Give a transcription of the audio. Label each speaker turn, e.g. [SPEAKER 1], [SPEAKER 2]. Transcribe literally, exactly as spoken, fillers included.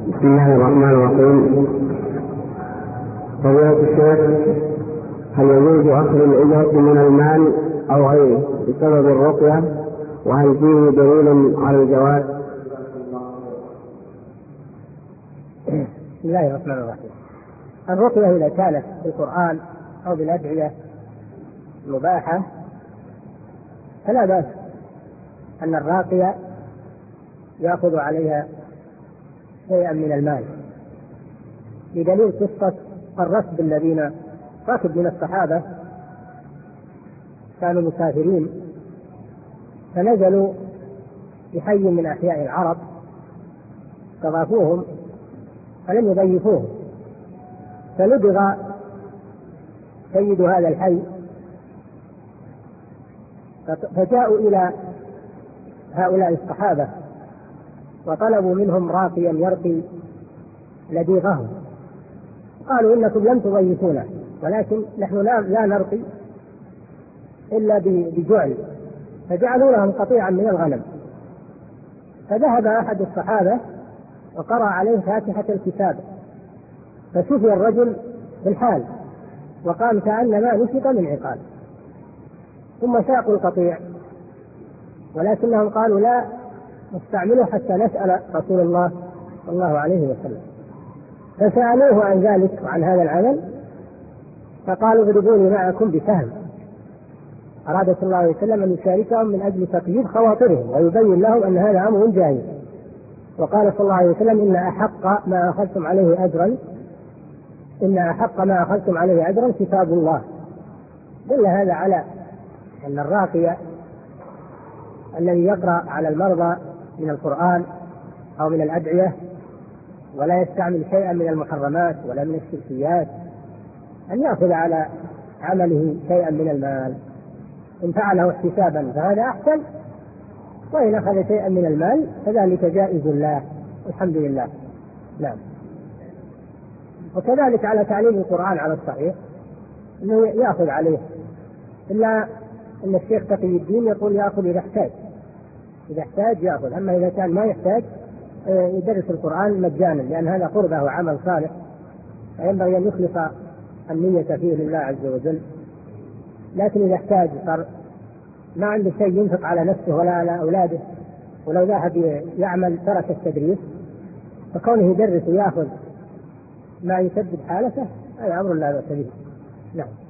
[SPEAKER 1] بسم الله الرحمن الرحيم. فضيلة الشيخ، هل يجوز أخذ الأجرة من المال أو غيره بسبب الرقية؟ وهل فيه دليل على الجواز؟
[SPEAKER 2] بسم الله الرحمن الرحيم. الرقية إذا كانت بالقرآن أو بالأدعية مباحة فلا بأس أن الراقية يأخذ عليها شيئا من المال، بدليل قصة الركب الذين ركب من الصحابة كانوا مسافرين فنزلوا بحي من أحياء العرب استضافوهم فلم يضيفوهم، فلدغ سيد هذا الحي فجاءوا إلى هؤلاء الصحابة وطلبوا منهم راقيا يرقي لديغهم، قالوا إنكم لم تضيفونا ولكن نحن لا نرقي إلا بجعل، فجعلوا لهم قطيعا من الغنم. فذهب أحد الصحابة وقرأ عليه فاتحة الكتاب فشفي الرجل بالحال وقام كأنما نشط من عقال، ثم ساقوا القطيع ولكنهم قالوا لا نستعمله حتى نسأل رسول الله صلى الله عليه وسلم، فسألوه عن ذلك وعن هذا العمل فقالوا اضربوني معكم بسهم. أراد صلى الله عليه وسلم أن يشاركهم من أجل تطيب خواطرهم ويبين لهم أن هذا أمر جائز، وقال صلى الله عليه وسلم إن أحق ما أخذتم عليه أجرا إن أحق ما أخذتم عليه أجرا كتاب الله. دل هذا على أن الراقي الذي يقرأ على المرضى من القرآن أو من الأدعية ولا يستعمل شيئا من المحرمات ولا من الشركيات أن يأخذ على عمله شيئا من المال، إن فعله احتسابا فهذا أحسن، وإن أخذ شيئا من المال فذلك جائز الله والحمد لله. نعم. وكذلك على تعليم القرآن على الصحيح أنه يأخذ عليه، إلا أن الشيخ تقي الدين يقول يأخذ إذا احتاج، إذا احتاج يأخذ، أما إذا كان ما يحتاج يدرس القرآن مجانا، لأن هذا قربة وعمل صالح فينبغي أن يخلص النية فيه لله عز وجل. لكن إذا احتاج صار ما عنده شيء ينفق على نفسه ولا على أولاده، ولو ذهب يعمل ترك التدريس، فكونه يدرس ويأخذ ما يسدد حالته هذا أمر لا بأس به. نعم.